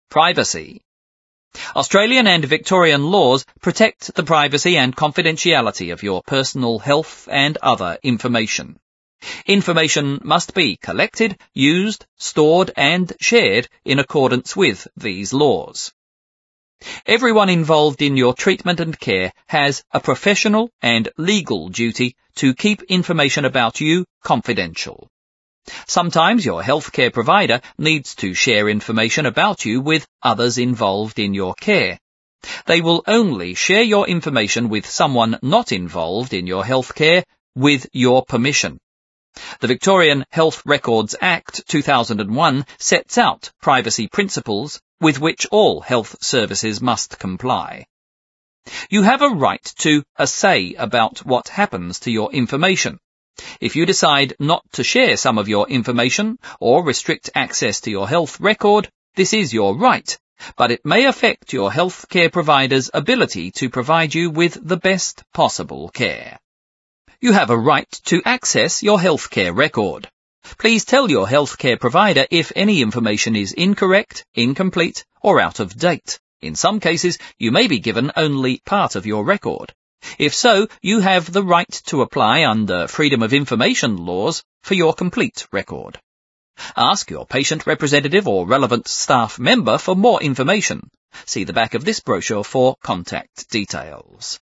Privacy. Australian and Victorian laws protect the privacy and confidentiality of your personal health and other information. Information must be collected, used, stored and shared in accordance with these laws. Everyone involved in your treatment and care has a professional and legal duty to keep information about you confidential. Sometimes your healthcare provider needs to share information about you with others involved in your care. They will only share your information with someone not involved in your healthcare with your permission. The Victorian Health Records Act 2001 sets out privacy principles with which all health services must comply. You have a right to a say about what happens to your information. If you decide not to share some of your information or restrict access to your health record, this is your right, but it may affect your healthcare provider's ability to provide you with the best possible care. You have a right to access your healthcare record. Please tell your healthcare provider if any information is incorrect, incomplete, or out of date. In some cases, you may be given only part of your record. If so, you have the right to apply under Freedom of Information laws for your complete record. Ask your patient representative or relevant staff member for more information. See the back of this brochure for contact details.